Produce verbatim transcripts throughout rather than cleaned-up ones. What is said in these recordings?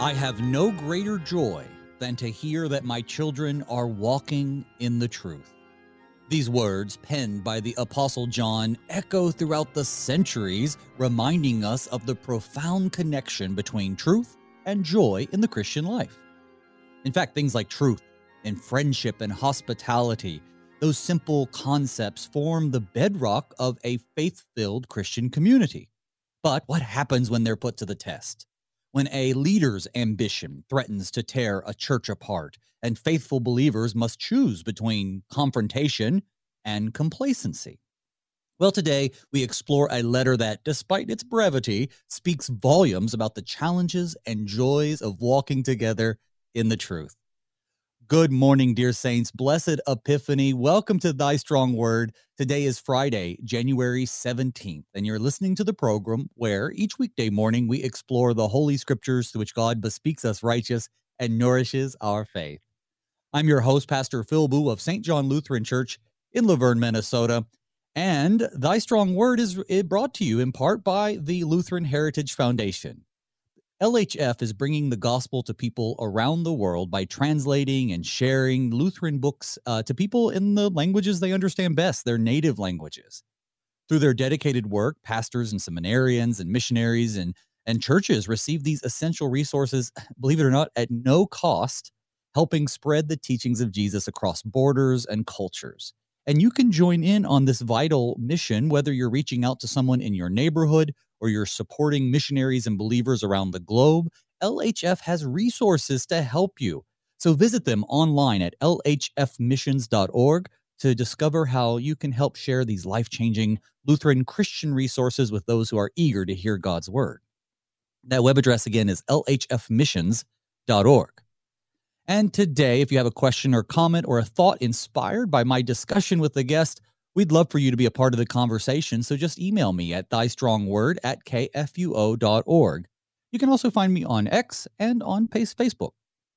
I have no greater joy than to hear that my children are walking in the truth. These words, penned by the Apostle John, echo throughout the centuries, reminding us of the profound connection between truth and joy in the Christian life. In fact, things like truth and friendship and hospitality, those simple concepts form the bedrock of a faith-filled Christian community. But what happens when they're put to the test? When a leader's ambition threatens to tear a church apart, and faithful believers must choose between confrontation and complacency. Well, today we explore a letter that, despite its brevity, speaks volumes about the challenges and joys of walking together in the truth. Good morning, dear saints. Blessed Epiphany. Welcome to Thy Strong Word. Today is Friday, January seventeenth, and you're listening to the program where each weekday morning we explore the Holy Scriptures through which God bespeaks us righteous and nourishes our faith. I'm your host, Pastor Phil Boo of Saint John Lutheran Church in Laverne, Minnesota, and Thy Strong Word is brought to you in part by the Lutheran Heritage Foundation. L H F is bringing the gospel to people around the world by translating and sharing Lutheran books uh, to people in the languages they understand best, their native languages. Through their dedicated work, pastors and seminarians and missionaries and, and churches receive these essential resources, believe it or not, at no cost, helping spread the teachings of Jesus across borders and cultures. And you can join in on this vital mission, whether you're reaching out to someone in your neighborhood or you're supporting missionaries and believers around the globe. L H F has resources to help you. So visit them online at L H F missions dot org to discover how you can help share these life-changing Lutheran Christian resources with those who are eager to hear God's word. That web address again is L H F missions dot org. And today, if you have a question or comment or a thought inspired by my discussion with the guest, we'd love for you to be a part of the conversation, so just email me at thystrongword at k f u o dot org. You can also find me on X and on Facebook.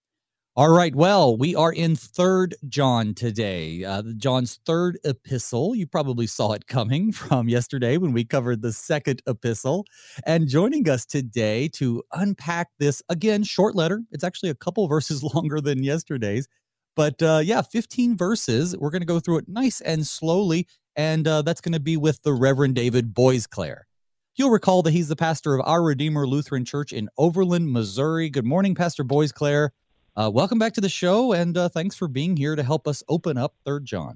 All right, well, we are in Third John today, uh, John's third epistle. You probably saw it coming from yesterday when we covered the second epistle. And joining us today to unpack this, again, short letter. It's actually a couple verses longer than yesterday's. But uh, yeah, fifteen verses. We're going to go through it nice and slowly, and uh, that's going to be with the Reverend David Boisclair. You'll recall that he's the pastor of Our Redeemer Lutheran Church in Overland, Missouri. Good morning, Pastor Boisclair. Uh, welcome back to the show, and uh, thanks for being here to help us open up Third John.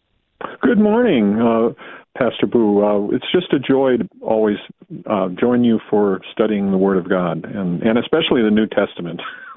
Good morning, uh, Pastor Boo. Uh, it's just a joy to always uh, join you for studying the Word of God, and, and especially the New Testament.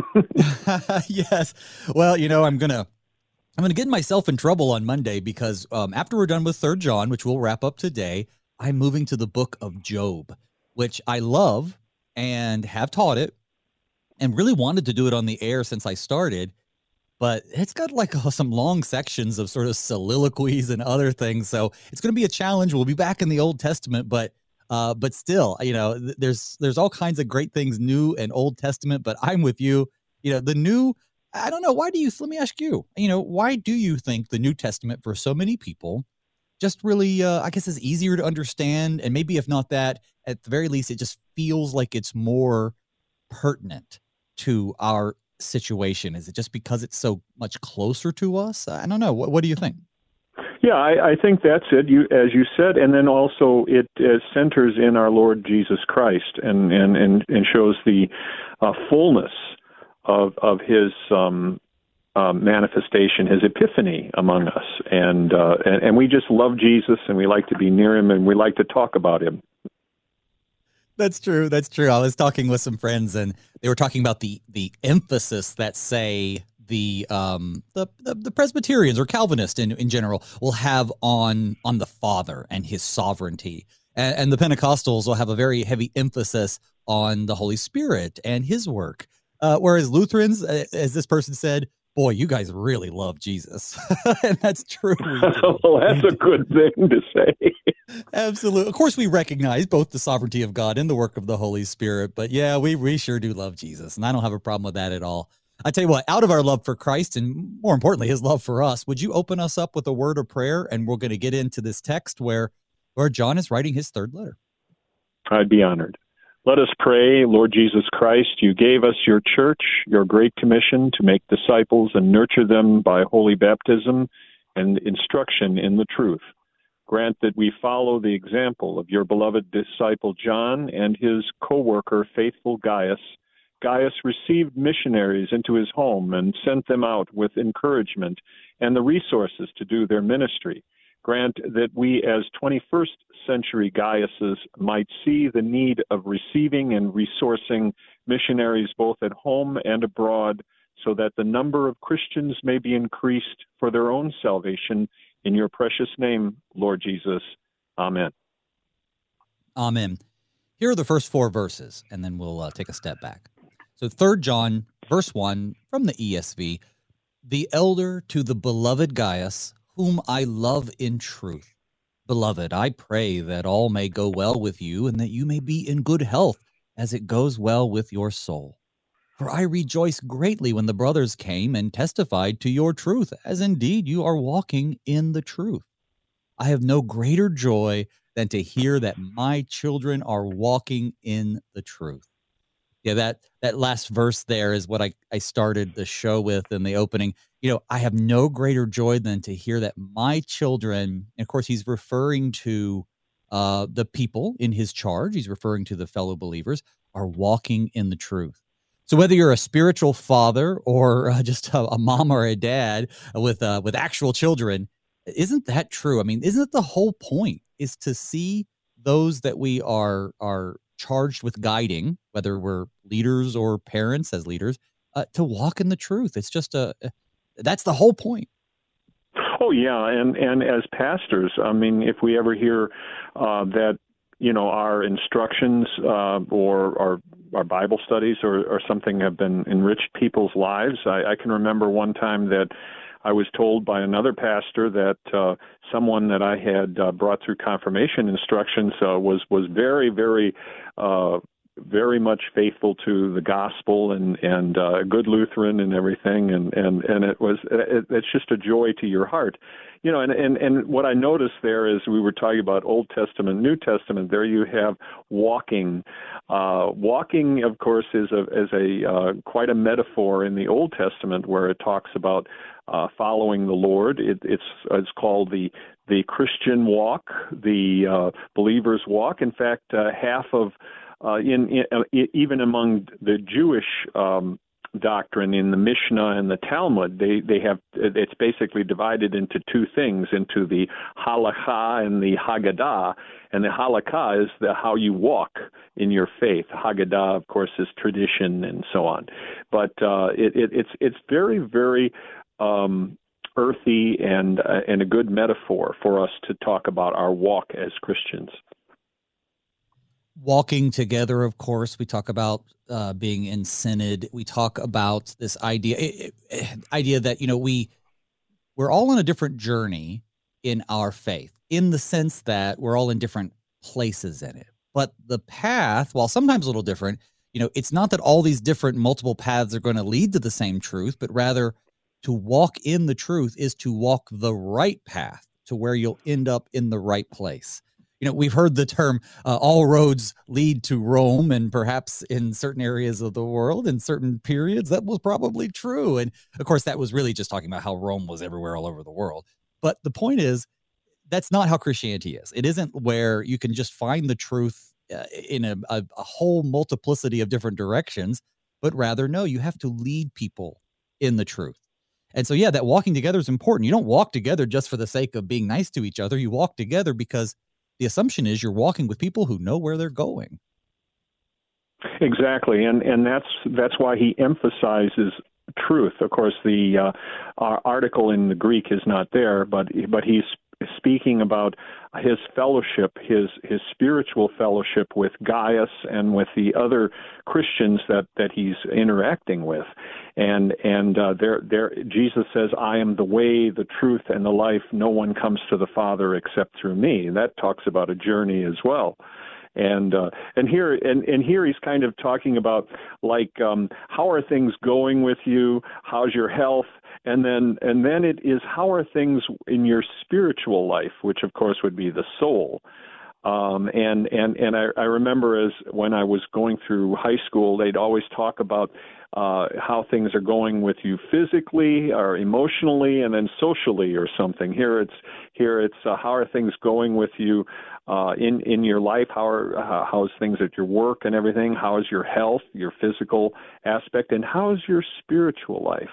Yes. Well, you know, I'm gonna I'm gonna get myself in trouble on Monday because um, after we're done with Third John, which we'll wrap up today, I'm moving to the book of Job, which I love and have taught it, and really wanted to do it on the air since I started. But it's got like some long sections of sort of soliloquies and other things. So it's going to be a challenge. We'll be back in the Old Testament, but uh, but still, you know, th- there's there's all kinds of great things, New and Old Testament. But I'm with you. You know, the New, I don't know. Why do you, let me ask you, you know, why do you think the New Testament for so many people just really, uh, I guess, is easier to understand? And maybe if not that, at the very least, it just feels like it's more pertinent to our situation? Is it just because it's so much closer to us? I don't know. What, what do you think? Yeah, I, I think that's it, you, as you said, and then also it uh, centers in our Lord Jesus Christ and and, and, and shows the uh, fullness of of His um, uh, manifestation, His epiphany among us, and, uh, and and we just love Jesus, and we like to be near Him, and we like to talk about Him. That's true. That's true. I was talking with some friends, and they were talking about the the emphasis that, say, the um the the, the Presbyterians or Calvinists in, in general will have on on the Father and His sovereignty, and, and the Pentecostals will have a very heavy emphasis on the Holy Spirit and His work. Uh, whereas Lutherans, as this person said, boy, you guys really love Jesus. And that's true. Well, that's a good thing to say. Absolutely. Of course, we recognize both the sovereignty of God and the work of the Holy Spirit. But yeah, we, we sure do love Jesus. And I don't have a problem with that at all. I tell you what, out of our love for Christ and more importantly, His love for us, would you open us up with a word of prayer? And we're going to get into this text where, where John is writing his third letter. I'd be honored. Let us pray. Lord Jesus Christ, you gave us your church, your great commission to make disciples and nurture them by holy baptism and instruction in the truth. Grant that we follow the example of your beloved disciple John and his co-worker, faithful Gaius. Gaius received missionaries into his home and sent them out with encouragement and the resources to do their ministry. Grant that we as twenty-first century Gaiuses might see the need of receiving and resourcing missionaries both at home and abroad, so that the number of Christians may be increased for their own salvation. In your precious name, Lord Jesus. Amen. Amen. Here are the first four verses, and then we'll uh, take a step back. So Third John, verse one, from the E S V, the elder to the beloved Gaius, whom I love in truth. Beloved, I pray that all may go well with you, and that you may be in good health, as it goes well with your soul. For I rejoice greatly when the brothers came and testified to your truth, as indeed you are walking in the truth. I have no greater joy than to hear that my children are walking in the truth. Yeah, that that last verse there is what I, I started the show with in the opening. You know, I have no greater joy than to hear that my children, and of course, he's referring to uh, the people in his charge. He's referring to the fellow believers, are walking in the truth. So whether you're a spiritual father or uh, just a, a mom or a dad with uh, with actual children, isn't that true? I mean, isn't it the whole point is to see those that we are are charged with guiding, whether we're leaders or parents as leaders, uh, to walk in the truth? It's just a, that's the whole point. Oh, yeah. And, and as pastors, I mean, if we ever hear uh, that, you know, our instructions uh, or our, our Bible studies or, or something have been enriched people's lives, I, I can remember one time that I was told by another pastor that uh, someone that I had uh, brought through confirmation instructions uh, was was very, very, uh, very much faithful to the gospel and and uh, a good Lutheran and everything, and and and it was it, it's just a joy to your heart, you know. And, and and what I noticed there is we were talking about Old Testament, New Testament. There you have walking. Uh, walking, of course, is a is a uh, quite a metaphor in the Old Testament where it talks about Uh, following the Lord. It, it's it's called the the Christian walk, the uh, believer's walk. In fact, uh, half of uh, in, in uh, even among the Jewish um, doctrine in the Mishnah and the Talmud, they they have it's basically divided into two things, into the halakha and the haggadah. And the halakha is the how you walk in your faith. Haggadah, of course, is tradition and so on. But uh, it, it, it's it's very very Um, earthy and uh, and a good metaphor for us to talk about our walk as Christians. Walking together, of course, we talk about uh, being in synod. We talk about this idea it, it, idea that you know we we're all on a different journey in our faith, in the sense that we're all in different places in it. But the path, while sometimes a little different, you know, it's not that all these different multiple paths are going to lead to the same truth, but rather to walk in the truth is to walk the right path to where you'll end up in the right place. You know, we've heard the term, uh, all roads lead to Rome, and perhaps in certain areas of the world, in certain periods, that was probably true. And of course, that was really just talking about how Rome was everywhere all over the world. But the point is, that's not how Christianity is. It isn't where you can just find the truth uh, in a, a, a whole multiplicity of different directions, but rather, no, you have to lead people in the truth. And so, yeah, that walking together is important. You don't walk together just for the sake of being nice to each other. You walk together because the assumption is you're walking with people who know where they're going. Exactly, and and that's that's why he emphasizes truth. Of course, the uh, our article in the Greek is not there, but but he's speaking about his fellowship, his his spiritual fellowship with Gaius and with the other Christians that, that he's interacting with, and and uh, there there Jesus says, "I am the way, the truth, and the life. No one comes to the Father except through me." And that talks about a journey as well. And uh, and here and, and here he's kind of talking about like um, how are things going with you? How's your health? And then and then it is how are things in your spiritual life, which of course would be the soul. Um, and and and I, I remember as when I was going through high school, they'd always talk about uh, how things are going with you physically or emotionally, and then socially or something. Here it's here it's uh, how are things going with you uh, in in your life? How are uh, how's things at your work and everything? How is your health, your physical aspect, and how is your spiritual life?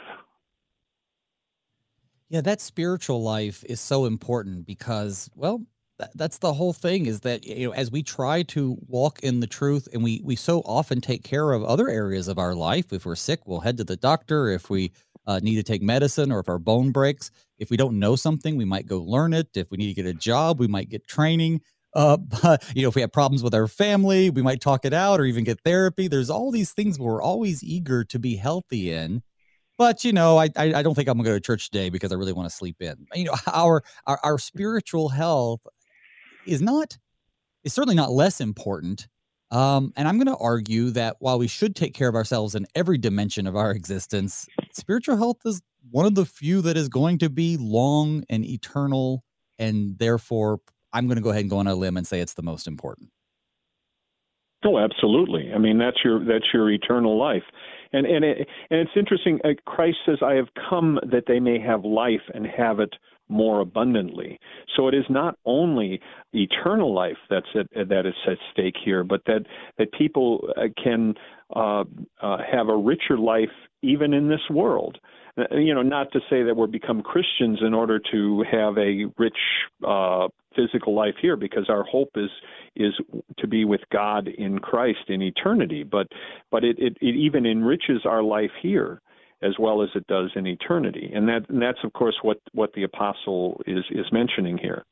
Yeah, that spiritual life is so important because, well, th- that's the whole thing is that, you know, as we try to walk in the truth and we, we so often take care of other areas of our life. If we're sick, we'll head to the doctor. If we uh, need to take medicine or if our bone breaks, if we don't know something, we might go learn it. If we need to get a job, we might get training. Uh, but, you know, if we have problems with our family, we might talk it out or even get therapy. There's all these things we're always eager to be healthy in. But, you know, I I I don't think I'm gonna go to church today because I really wanna sleep in. You know, our our our spiritual health is not is certainly not less important. Um, and I'm gonna argue that while we should take care of ourselves in every dimension of our existence, spiritual health is one of the few that is going to be long and eternal, and therefore, I'm gonna go ahead and go on a limb and say it's the most important. Oh, absolutely. I mean, that's your that's your eternal life, and and it, and it's interesting. Uh, Christ says, "I have come that they may have life and have it more abundantly." So it is not only eternal life that's at, that is at stake here, but that that people uh, can uh, uh, have a richer life even in this world. Uh, You know, not to say that we're become Christians in order to have a rich uh, physical life here, because our hope is is to be with God in Christ in eternity. But but it, it, it even enriches our life here as well as it does in eternity, and that and that's of course what, what the apostle is is mentioning here.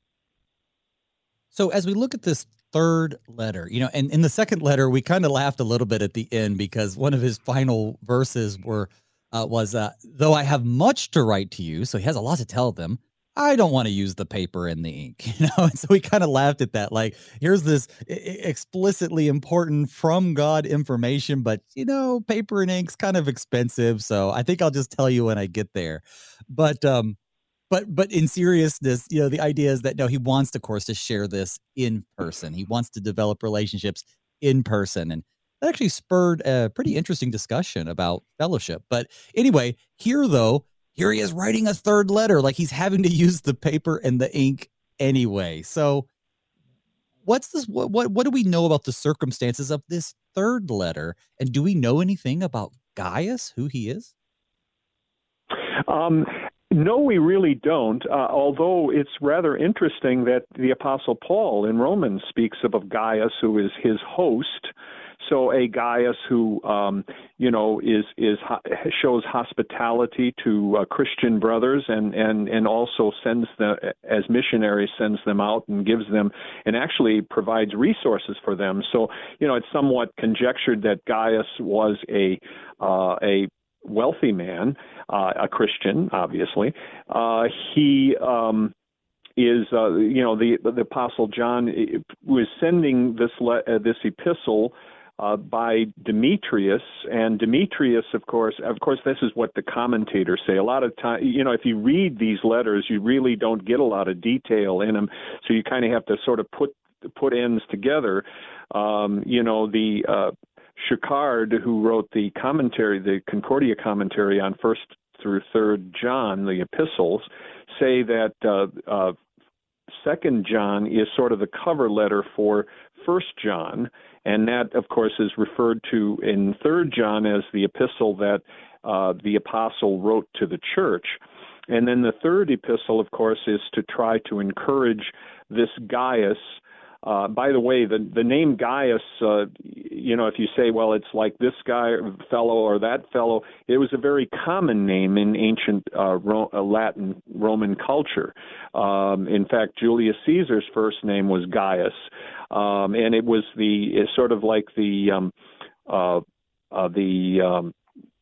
So as we look at this third letter, you know, and in the second letter, we kind of laughed a little bit at the end because one of his final verses were uh, was, uh, "Though I have much to write to you," so he has a lot to tell them. I don't want to use the paper and the ink, you know. And so we kind of laughed at that. Like, here's this e- e- explicitly important from God information, but you know, paper and ink's kind of expensive, so I think I'll just tell you when I get there. But um, but but in seriousness, you know, the idea is that no, he wants, of course, to share this in person. He wants to develop relationships in person, and that actually spurred a pretty interesting discussion about fellowship. But anyway, here though, here he is writing a third letter, like he's having to use the paper and the ink anyway. So what's this? What what what do we know about the circumstances of this third letter, and do we know anything about Gaius, who he is? Um, no, we really don't, uh, although it's rather interesting that the Apostle Paul in Romans speaks of, of Gaius, who is his host. So a Gaius who, um, you know, is is shows hospitality to uh, Christian brothers, and, and, and also sends them as missionaries, sends them out and gives them, and actually provides resources for them. So, you know, it's somewhat conjectured that Gaius was a uh, a wealthy man, uh, a Christian, obviously. Uh, he um, is, uh, you know, the the Apostle John was sending this le- uh, this epistle uh, by Demetrius, and Demetrius, of course, of course, this is what the commentators say. A lot of time, you know, if you read these letters, you really don't get a lot of detail in them, so you kind of have to sort of put put ends together. Um, you know, the uh, Shicard, who wrote the commentary, the Concordia commentary on First through Third John, the epistles, say that uh, uh, Second John is sort of the cover letter for First John, and that, of course, is referred to in Third John as the epistle that uh, the apostle wrote to the church. And then the third epistle, of course, is to try to encourage this Gaius. Uh, by the way, the the name Gaius, uh, you know, if you say, well, it's like this guy fellow or that fellow, it was a very common name in ancient uh, Ro- uh, Latin Roman culture. Um, in fact, Julius Caesar's first name was Gaius, um, and it was the it's sort of like the um, uh, uh, the um,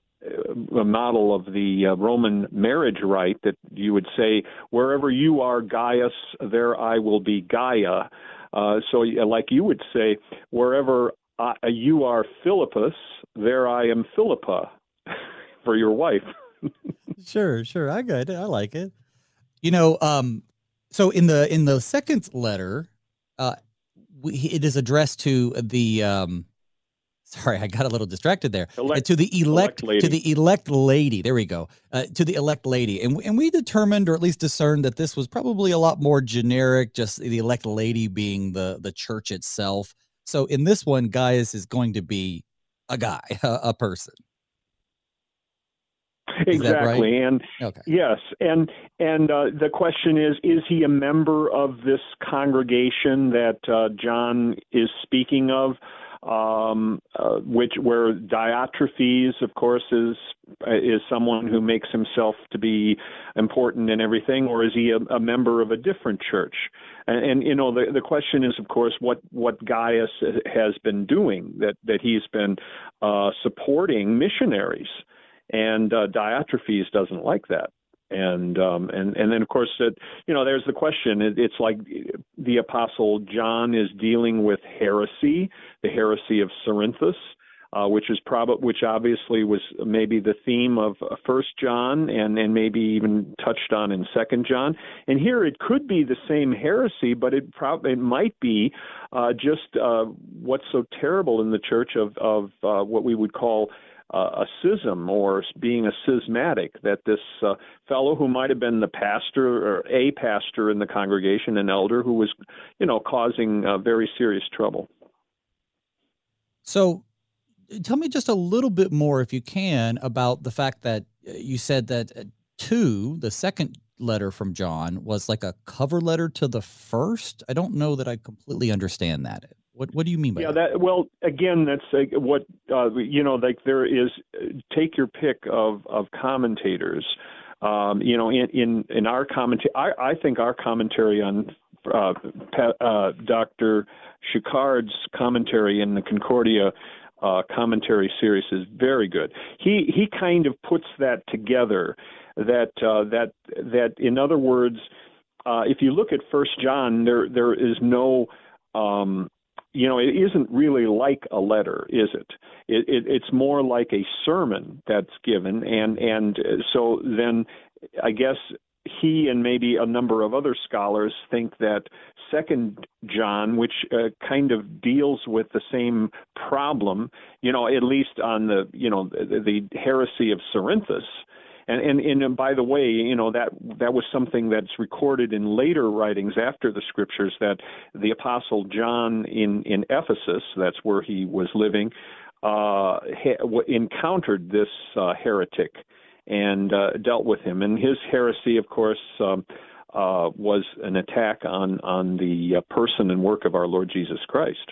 a model of the uh, Roman marriage rite that you would say, wherever you are, Gaius, there I will be Gaia. Uh, so, like you would say, wherever I, you are Philippus, there I am Philippa for your wife. Sure, sure. I got it. I like it. You know, um, so in the in the second letter, uh, we, it is addressed to the. Um, sorry, I got a little distracted there. Elect, to the elect, elect to the elect lady. There we go. Uh, to the elect lady, and and we determined, or at least discerned, that this was probably a lot more generic. Just the elect lady being the the church itself. So in this one, Gaius is going to be a guy, a, a person. Is exactly, right? and okay. yes, and and uh, the question is: is he a member of this congregation that uh, John is speaking of? Um, uh, which where Diotrephes, of course, is is someone who makes himself to be important in everything, or is he a, a member of a different church? And, and you know, the the question is, of course, what what Gaius has been doing, that that he's been uh, supporting missionaries, and uh, Diotrephes doesn't like that. And um, and and then of course it, you know there's the question. It, it's like the Apostle John is dealing with heresy, the heresy of Cerinthus, uh, which is probably which obviously was maybe the theme of First John and and maybe even touched on in Second John. And here it could be the same heresy, but it probably it might be uh, just uh, what's so terrible in the church of of uh, what we would call Uh, a schism, or being a schismatic, that this uh, fellow who might have been the pastor or a pastor in the congregation, an elder, who was, you know, causing uh, very serious trouble. So tell me just a little bit more, if you can, about the fact that you said that two, the second letter from John, was like a cover letter to the first. I don't know that I completely understand that. What What do you mean by yeah, that? that? Well, again, that's uh, what uh, you know. Like there is, take your pick of of commentators. Um, you know, in in, in our commentary, I, I think our commentary on uh, uh, Doctor Chicard's commentary in the Concordia uh, commentary series is very good. He he kind of puts that together. That uh, that that in other words, uh, if you look at First John, there there is no um, You know, it isn't really like a letter, is it? It, it? It's more like a sermon that's given, and and so then I guess he and maybe a number of other scholars think that Second John, which uh, kind of deals with the same problem, you know, at least on the you know the, the heresy of Cerinthus. And, and and by the way, you know, that that was something that's recorded in later writings after the scriptures, that the Apostle John in, in Ephesus, that's where he was living, uh, ha- encountered this uh, heretic and uh, dealt with him. And his heresy, of course, um, uh, was an attack on, on the uh, person and work of our Lord Jesus Christ.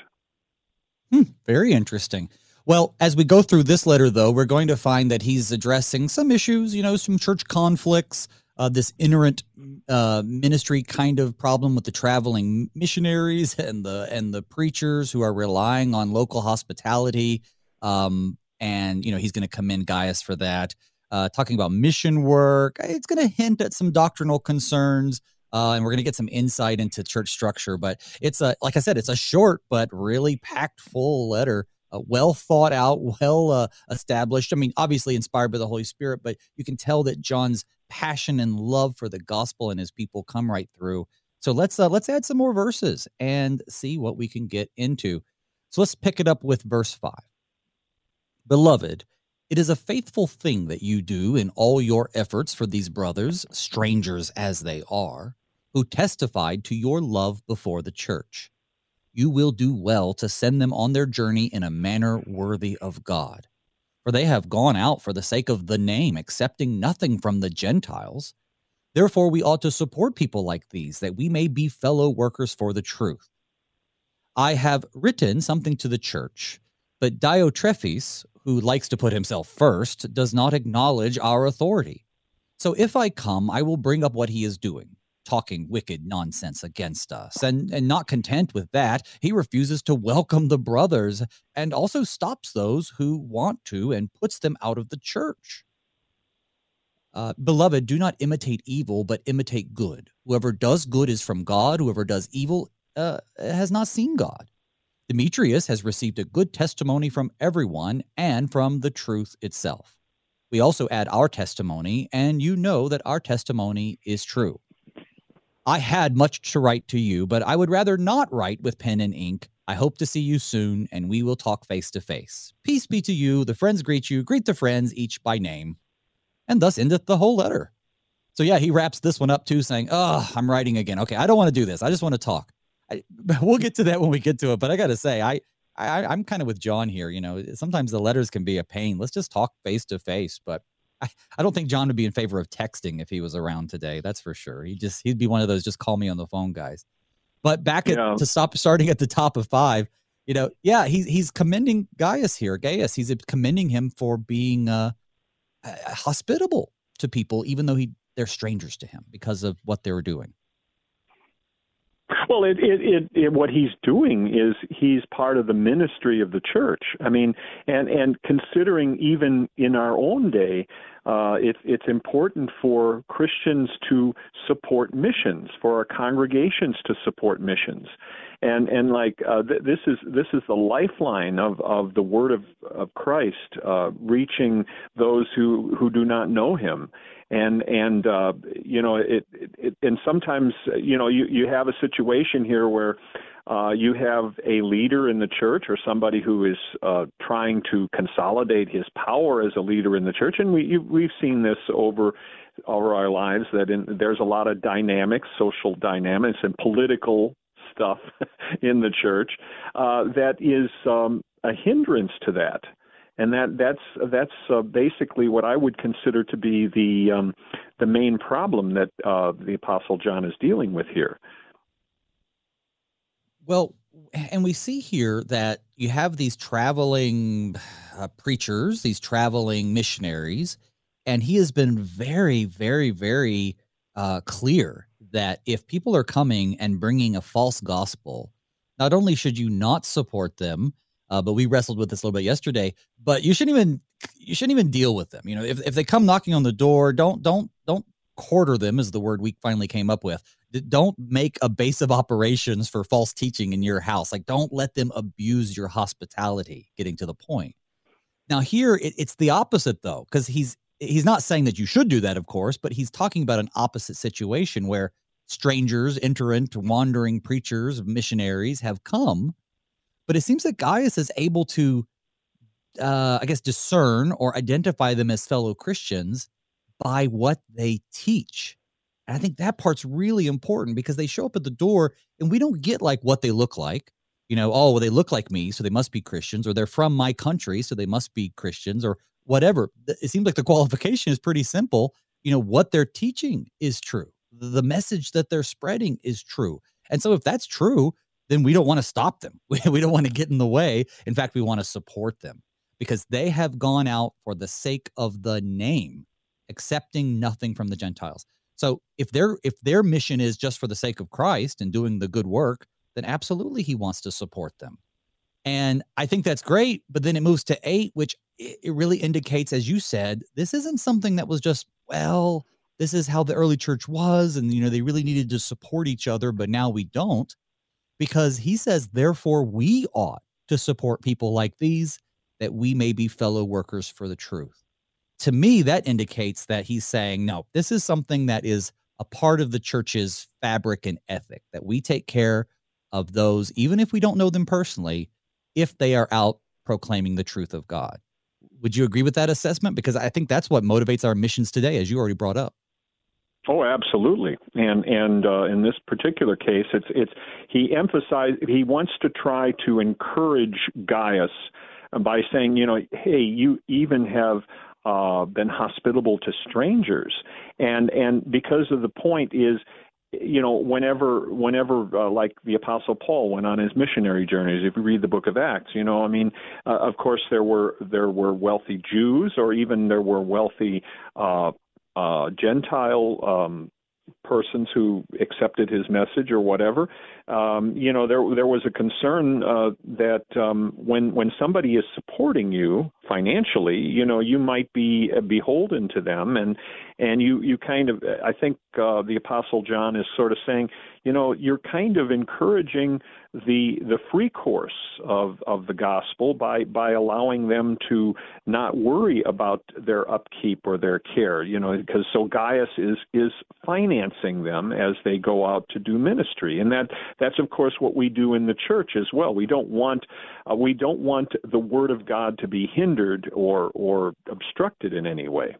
Hmm, very interesting. Well, as we go through this letter, though, we're going to find that he's addressing some issues, you know, some church conflicts, uh, this itinerant uh, ministry kind of problem with the traveling missionaries and the and the preachers who are relying on local hospitality. Um, and, you know, he's going to commend Gaius for that. Uh, talking about mission work, it's going to hint at some doctrinal concerns. Uh, and we're going to get some insight into church structure. But it's a, like I said, it's a short but really packed full letter. Uh, well thought out, well uh, established. I mean, obviously inspired by the Holy Spirit, but you can tell that John's passion and love for the gospel and his people come right through. So let's uh, let's add some more verses and see what we can get into. So let's pick it up with verse five. Beloved, it is a faithful thing that you do in all your efforts for these brothers, strangers as they are, who testified to your love before the church. You will do well to send them on their journey in a manner worthy of God. For they have gone out for the sake of the name, accepting nothing from the Gentiles. Therefore, we ought to support people like these, that we may be fellow workers for the truth. I have written something to the church, but Diotrephes, who likes to put himself first, does not acknowledge our authority. So if I come, I will bring up what he is doing, talking wicked nonsense against us. And, and not content with that, he refuses to welcome the brothers and also stops those who want to and puts them out of the church. Uh, Beloved, do not imitate evil, but imitate good. Whoever does good is from God. Whoever does evil uh, has not seen God. Demetrius has received a good testimony from everyone and from the truth itself. We also add our testimony, and you know that our testimony is true. I had much to write to you, but I would rather not write with pen and ink. I hope to see you soon, and we will talk face to face. Peace be to you. The friends greet you. Greet the friends, each by name. And thus endeth the whole letter. So yeah, he wraps this one up too, saying, oh, I'm writing again. Okay, I don't want to do this. I just want to talk. I, we'll get to that when we get to it. But I got to say, I, I, I'm kind of with John here. You know, sometimes the letters can be a pain. Let's just talk face to face. But I, I don't think John would be in favor of texting if he was around today. That's for sure. He just he'd be one of those just call me on the phone guys. But back at, yeah. to stop starting at the top of five, you know, yeah, he's he's commending Gaius here, Gaius. He's commending him for being uh, uh, hospitable to people, even though he they're strangers to him because of what they were doing. Well, it, it, it, it, what he's doing is he's part of the ministry of the church. I mean, and, and considering even in our own day, uh, it, it's important for Christians to support missions, for our congregations to support missions. And and like uh, th- this is this is the lifeline of, of the word of, of Christ, uh, reaching those who, who do not know him. And and uh, you know it, it and sometimes you know you, you have a situation here where uh, you have a leader in the church or somebody who is uh, trying to consolidate his power as a leader in the church, and we you, we've seen this over over our lives that in, there's a lot of dynamics, social dynamics, and political stuff in the church uh, that is um, a hindrance to that. And that that's that's uh, basically what I would consider to be the um, the main problem that uh, the Apostle John is dealing with here. Well, and we see here that you have these traveling uh, preachers, these traveling missionaries, and he has been very, very, very uh, clear that if people are coming and bringing a false gospel, not only should you not support them, Uh, but we wrestled with this a little bit yesterday. But you shouldn't even you shouldn't even deal with them. You know, if if they come knocking on the door, don't don't don't quarter them is the word we finally came up with. Don't make a base of operations for false teaching in your house. Like, don't let them abuse your hospitality. Getting to the point. Now here it, it's the opposite though, because he's he's not saying that you should do that, of course, but he's talking about an opposite situation where strangers, iterant, wandering preachers, missionaries have come. But it seems that Gaius is able to, uh, I guess, discern or identify them as fellow Christians by what they teach. And I think that part's really important because they show up at the door and we don't get like what they look like. You know, oh, well, they look like me, so they must be Christians, or they're from my country, so they must be Christians, or whatever. It seems like the qualification is pretty simple. You know, what they're teaching is true. The message that they're spreading is true. And so if that's true, then we don't want to stop them. We, we don't want to get in the way. In fact, we want to support them because they have gone out for the sake of the name, accepting nothing from the Gentiles. So if their if their mission is just for the sake of Christ and doing the good work, then absolutely he wants to support them. And I think that's great, but then it moves to eight, which it really indicates, as you said, this isn't something that was just, well, this is how the early church was, and you know they really needed to support each other, but now we don't. Because he says, therefore, we ought to support people like these, that we may be fellow workers for the truth. To me, that indicates that he's saying, no, this is something that is a part of the church's fabric and ethic, that we take care of those, even if we don't know them personally, if they are out proclaiming the truth of God. Would you agree with that assessment? Because I think that's what motivates our missions today, as you already brought up. Oh, absolutely, and and uh, in this particular case, it's it's he emphasized he wants to try to encourage Gaius by saying, you know, hey, you even have uh, been hospitable to strangers, and and because of the point is, you know, whenever whenever uh, like the Apostle Paul went on his missionary journeys, if you read the Book of Acts, you know, I mean, uh, of course there were there were wealthy Jews, or even there were wealthy Uh, Uh, Gentile um, persons who accepted his message or whatever. Um, you know, there there was a concern uh, that um, when when somebody is supporting you financially, you know, you might be beholden to them, and and you you kind of, I think uh, the Apostle John is sort of saying, you know, you're kind of encouraging the the free course of, of the gospel by, by allowing them to not worry about their upkeep or their care, you know, because so Gaius is is financing advancing them as they go out to do ministry. And that that's of course what we do in the church as well. We don't want uh, we don't want the Word of God to be hindered or or obstructed in any way.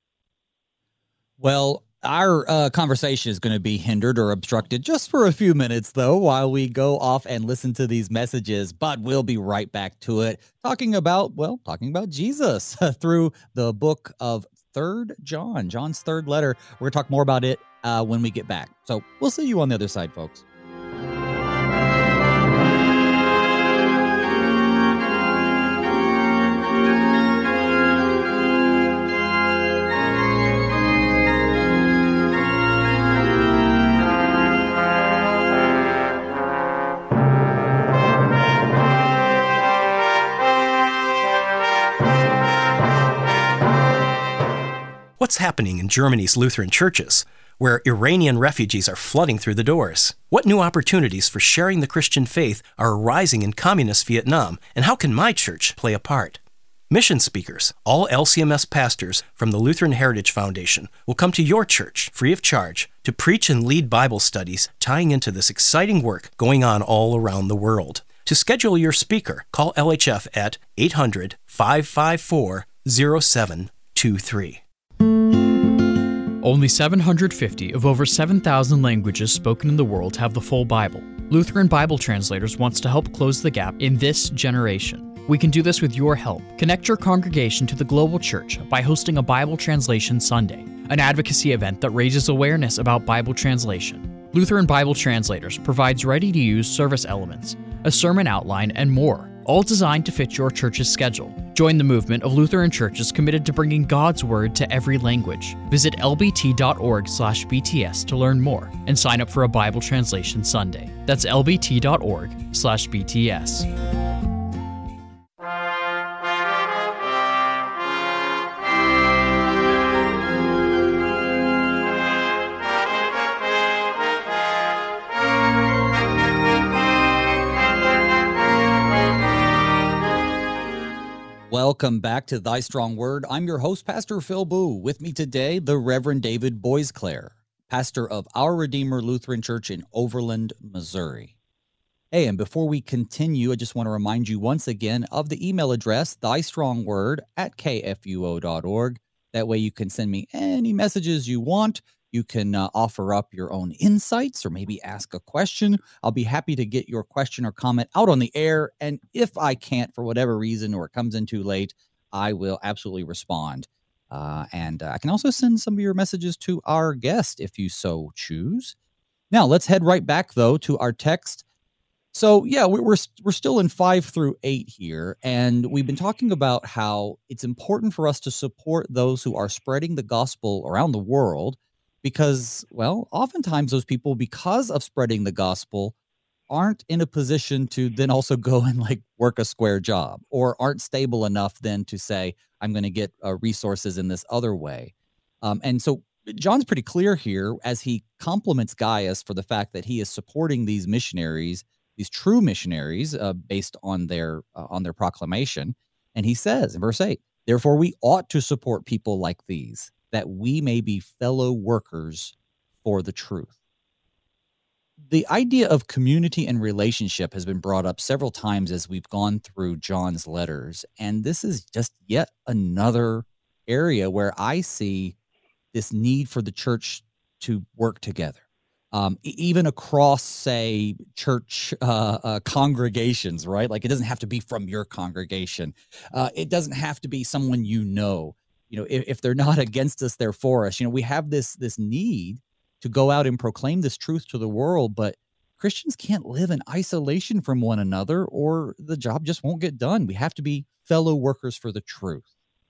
Well, our uh, conversation is going to be hindered or obstructed just for a few minutes, though, while we go off and listen to these messages. But we'll be right back to it, talking about, well, talking about Jesus through the book of Third John, John's third letter. We're going to talk more about it uh, when we get back. So we'll see you on the other side, folks. What's happening in Germany's Lutheran churches, where Iranian refugees are flooding through the doors? What new opportunities for sharing the Christian faith are arising in communist Vietnam, and how can my church play a part? Mission speakers, all L C M S pastors from the Lutheran Heritage Foundation, will come to your church free of charge to preach and lead Bible studies tying into this exciting work going on all around the world. To schedule your speaker, call L H F at eight hundred, five five four, zero seven two three. Only seven hundred fifty of over seven thousand languages spoken in the world have the full Bible. Lutheran Bible Translators wants to help close the gap in this generation. We can do this with your help. Connect your congregation to the global church by hosting a Bible Translation Sunday, an advocacy event that raises awareness about Bible translation. Lutheran Bible Translators provides ready-to-use service elements, a sermon outline, and more, all designed to fit your church's schedule. Join the movement of Lutheran churches committed to bringing God's Word to every language. Visit L B T dot org slash B T S to learn more and sign up for a Bible Translation Sunday. That's L B T dot org slash B T S. Welcome back to Thy Strong Word. I'm your host, Pastor Phil Boo. With me today, the Reverend David Boisclair, pastor of Our Redeemer Lutheran Church in Overland, Missouri. Hey, and before we continue, I just want to remind you once again of the email address, thystrongword at k f u o dot org. That way you can send me any messages you want. You can uh, offer up your own insights or maybe ask a question. I'll be happy to get your question or comment out on the air. And if I can't for whatever reason or it comes in too late, I will absolutely respond. Uh, and uh, I can also send some of your messages to our guest if you so choose. Now, let's head right back, though, to our text. So, yeah, we're, we're, we're still in five through eight here. And we've been talking about how it's important for us to support those who are spreading the gospel around the world. Because, well, oftentimes those people, because of spreading the gospel, aren't in a position to then also go and like work a square job, or aren't stable enough then to say, I'm going to get uh, resources in this other way. Um, and so John's pretty clear here as he compliments Gaius for the fact that he is supporting these missionaries, these true missionaries, uh, based on their uh, on their proclamation. And he says in verse eight, therefore we ought to support people like these, that we may be fellow workers for the truth. The idea of community and relationship has been brought up several times as we've gone through John's letters, and this is just yet another area where I see this need for the church to work together. Um, even across, say, church uh, uh, congregations, right? Like it doesn't have to be from your congregation. Uh, it doesn't have to be someone you know. You know, if, if they're not against us, they're for us. You know, we have this this need to go out and proclaim this truth to the world, but Christians can't live in isolation from one another, or the job just won't get done. We have to be fellow workers for the truth.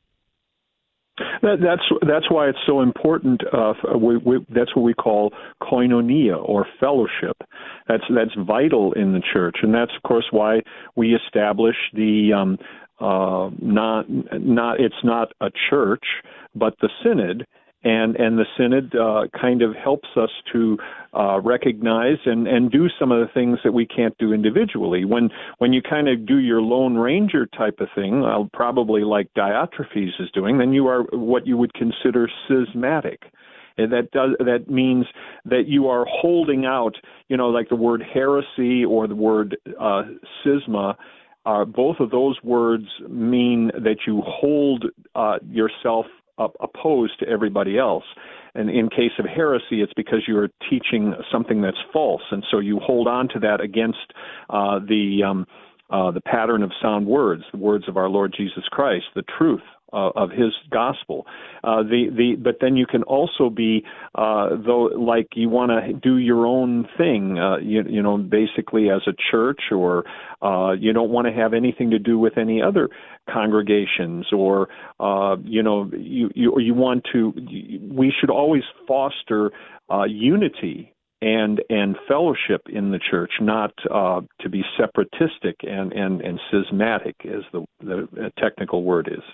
That, that's that's why it's so important. Uh, we, we, that's what we call koinonia, or fellowship. That's that's vital in the church, and that's of course why we establish the. Um, Uh, not, not. It's not a church, but the synod, and and the synod uh, kind of helps us to uh, recognize and, and do some of the things that we can't do individually. When when you kind of do your Lone Ranger type of thing, uh, probably like Diotrephes is doing, then you are what you would consider schismatic. And that does that means that you are holding out, you know, like the word heresy or the word uh, schisma. Uh, both of those words mean that you hold uh, yourself up opposed to everybody else. And in case of heresy, it's because you're teaching something that's false, and so you hold on to that against uh, the um, uh, the pattern of sound words, the words of our Lord Jesus Christ, the truth uh, of His gospel. Uh, the the but then you can also be uh, though like you want to do your own thing, uh, you you know, basically as a church, or uh, you don't want to have anything to do with any other congregations, or uh, you know, you you or you want to. We should always foster uh, unity and and fellowship in the church, not uh, to be separatistic and, and, and schismatic, as the, the technical word is.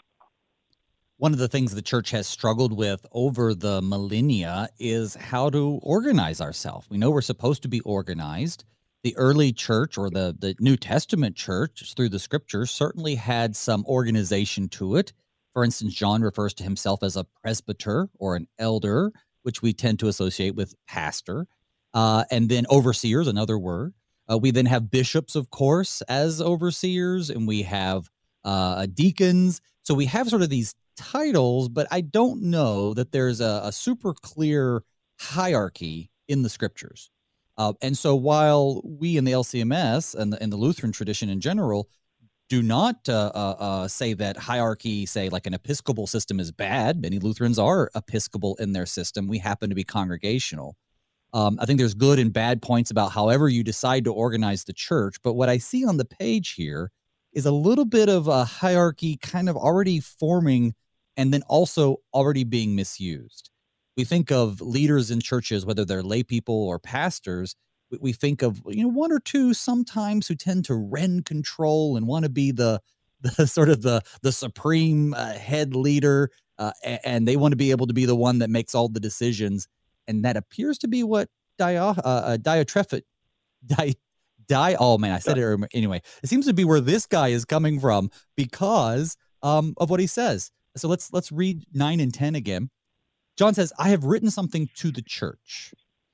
One of the things the church has struggled with over the millennia is how to organize ourselves. We know we're supposed to be organized. The early church, or the, the New Testament church, through the scriptures, certainly had some organization to it. For instance, John refers to himself as a presbyter or an elder, which we tend to associate with pastor. Uh, and then overseer is another word. Uh, we then have bishops, of course, as overseers, and we have uh, deacons. So we have sort of these titles, but I don't know that there's a, a super clear hierarchy in the scriptures. Uh, and so while we in the L C M S and the, and the Lutheran tradition in general do not uh, uh, uh, say that hierarchy, say like an Episcopal system, is bad. Many Lutherans are Episcopal in their system. We happen to be congregational. Um, I think there's good and bad points about however you decide to organize the church. But what I see on the page here is a little bit of a hierarchy kind of already forming and then also already being misused. We think of leaders in churches, whether they're lay people or pastors, we, we think of, you know, one or two sometimes who tend to rend control and want to be the, the sort of the, the supreme uh, head leader, uh, and, and they want to be able to be the one that makes all the decisions. And that appears to be what Dio, uh, Diotrephes, Di, Di, oh man, I said it anyway. It seems to be where this guy is coming from because um, of what he says. So let's let's read nine and ten again. John says, "I have written something to the church,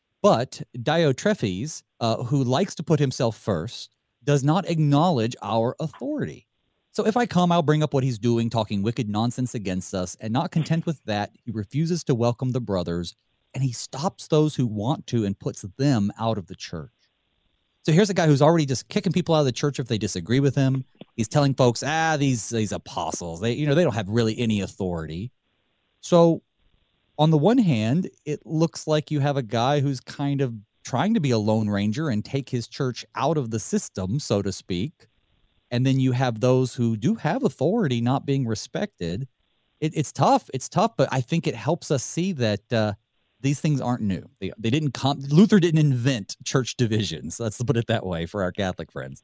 but Diotrephes, uh, who likes to put himself first, does not acknowledge our authority. So if I come, I'll bring up what he's doing, talking wicked nonsense against us, and not content with that, he refuses to welcome the brothers, and he stops those who want to and puts them out of the church." So here's a guy who's already just kicking people out of the church if they disagree with him. He's telling folks, ah, these these apostles, they you know they don't have really any authority. So on the one hand, it looks like you have a guy who's kind of trying to be a lone ranger and take his church out of the system, so to speak. And then you have those who do have authority not being respected. It, it's tough. It's tough, but I think it helps us see that uh, these things aren't new. They, they didn't come. Luther didn't invent church divisions. Let's put it that way for our Catholic friends.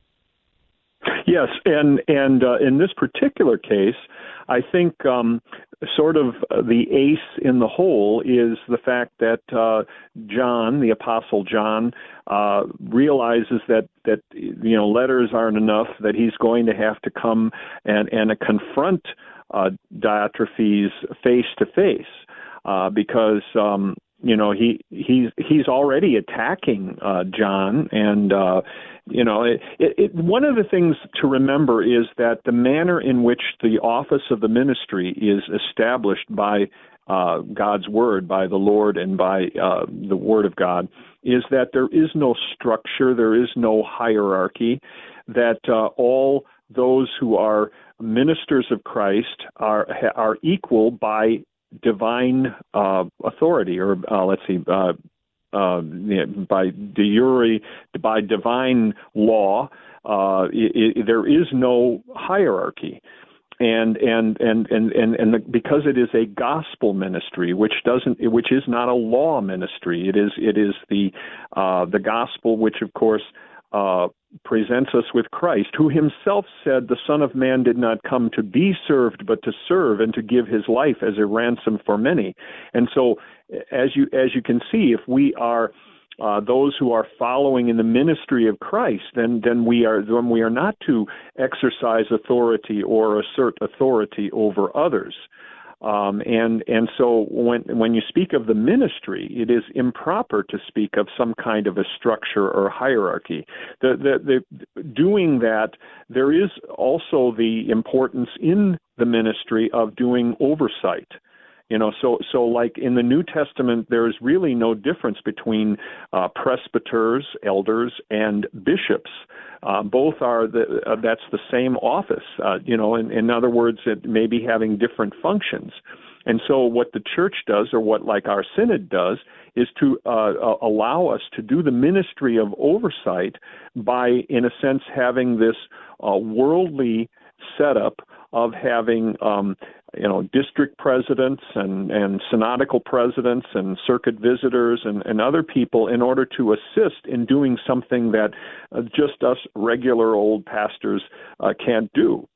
Yes, and and uh, in this particular case, I think um, sort of the ace in the hole is the fact that uh, John, the Apostle John, uh, realizes that that you know letters aren't enough. That he's going to have to come and and confront uh, Diotrephes face to face because. Um, You know, he he's he's already attacking uh, John, and uh, you know, it, it, it, one of the things to remember is that the manner in which the office of the ministry is established by uh, God's word, by the Lord, and by uh, the Word of God, is that there is no structure, there is no hierarchy, that uh, all those who are ministers of Christ are are equal by divine uh, authority, or uh, let's see, uh, uh, by de jure, by divine law. Uh, it, it, there is no hierarchy, and and and and and, and the, because it is a gospel ministry, which doesn't, which is not a law ministry. It is it is the uh, the gospel, which of course. Uh, presents us with Christ, who himself said, "The Son of Man did not come to be served, but to serve and to give his life as a ransom for many." And so, as you as you can see, if we are uh, those who are following in the ministry of Christ, then then we are then we are not to exercise authority or assert authority over others. Um, and and so when when you speak of the ministry, it is improper to speak of some kind of a structure or hierarchy. The, the, the doing that, there is also the importance in the ministry of doing oversight. You know, so so like in the New Testament, there is really no difference between uh, presbyters, elders, and bishops. Uh, both are the uh, that's the same office. Uh, you know, in, in other words, it may be having different functions. And so what the church does, or what like our synod does, is to uh, allow us to do the ministry of oversight by, in a sense, having this uh, worldly setup of having, um, you know, district presidents and, and synodical presidents and circuit visitors and, and other people in order to assist in doing something that uh, just us regular old pastors uh, can't do.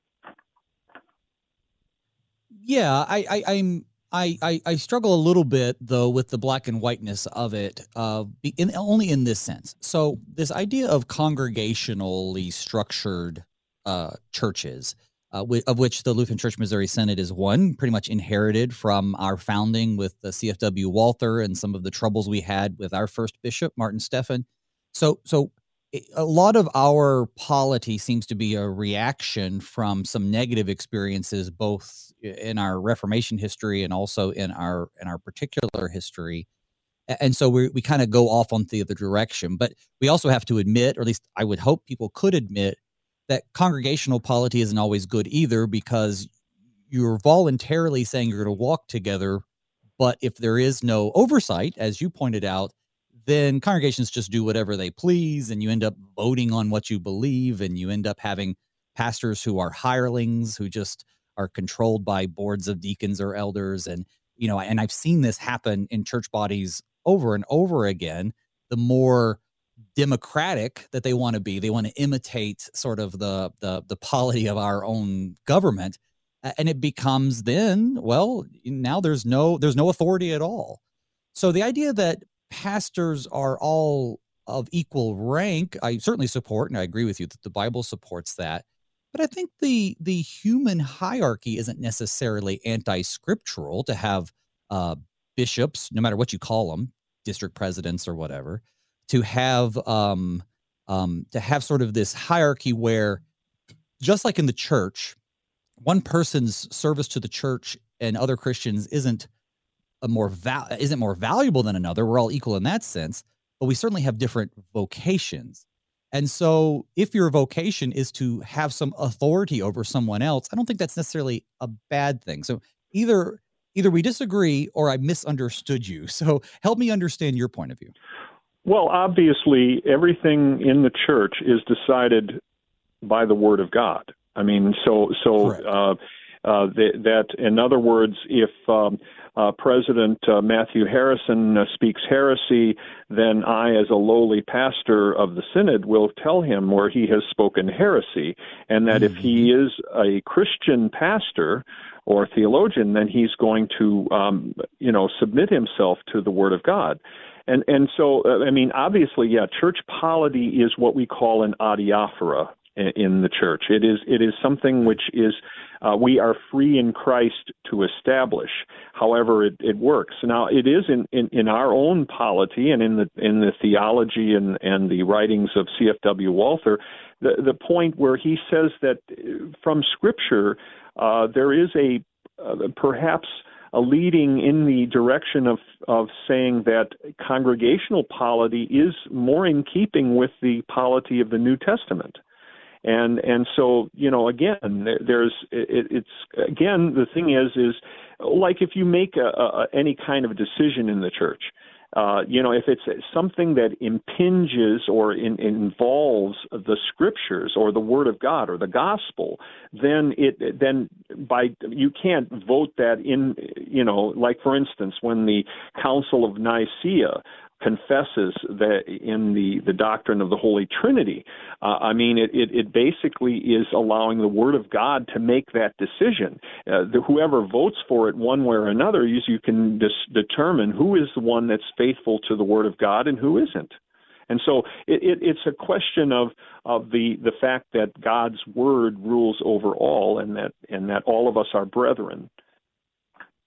Yeah, I, I, I'm. I, I, I struggle a little bit, though, with the black and whiteness of it, uh, in, only in this sense. So this idea of congregationally structured uh, churches, uh, of which the Lutheran Church Missouri Synod is one, pretty much inherited from our founding with the C F W Walther and some of the troubles we had with our first bishop, Martin Stephan. So, so a lot of our polity seems to be a reaction from some negative experiences, both in our Reformation history and also in our in our particular history. And so we we kind of go off on the other direction. But we also have to admit, or at least I would hope people could admit, that congregational polity isn't always good either, because you're voluntarily saying you're going to walk together. But if there is no oversight, as you pointed out, then congregations just do whatever they please, and you end up voting on what you believe, and you end up having pastors who are hirelings, who just are controlled by boards of deacons or elders. And, you know, and I've seen this happen in church bodies over and over again. The more democratic that they want to be, they want to imitate sort of the, the, the polity of our own government. And it becomes then, well, now there's no, there's no authority at all. So the idea that pastors are all of equal rank, I certainly support, and I agree with you that the Bible supports that. But I think the the human hierarchy isn't necessarily anti-scriptural to have uh, bishops, no matter what you call them, district presidents or whatever, to have um, um, to have sort of this hierarchy where, just like in the church, one person's service to the church and other Christians isn't a more val- isn't more valuable than another. We're all equal in that sense, but we certainly have different vocations. And so if your vocation is to have some authority over someone else, I don't think that's necessarily a bad thing. So either either we disagree or I misunderstood you. So help me understand your point of view. Well, obviously, everything in the church is decided by the Word of God. I mean, so so uh, uh, that, that, in other words, if um, uh, President uh, Matthew Harrison uh, speaks heresy, then I, as a lowly pastor of the synod, will tell him where he has spoken heresy, and that mm-hmm. if he is a Christian pastor or theologian, then he's going to, um, you know, submit himself to the Word of God. And and so, uh, I mean, obviously, yeah, church polity is what we call an adiaphora in the church. It is it is something which is uh, we are free in Christ to establish. However, it, it works. Now, it is in, in, in our own polity and in the in the theology and, and the writings of C F W Walther, the the point where he says that from Scripture uh, there is a uh, perhaps a leading in the direction of of saying that congregational polity is more in keeping with the polity of the New Testament. And and so, you know, again, there's it, it's again the thing is is like if you make a, a, any kind of decision in the church, uh, you know, if it's something that impinges or in, involves the Scriptures or the Word of God or the Gospel, then it then by you can't vote that in. You know, like for instance, when the Council of Nicaea confesses that in the, the doctrine of the Holy Trinity. Uh, I mean, it, it, it basically is allowing the Word of God to make that decision. Uh, the, whoever votes for it one way or another, you, you can dis- determine who is the one that's faithful to the Word of God and who isn't. And so it, it, it's a question of of the, the fact that God's Word rules over all, and that and that all of us are brethren.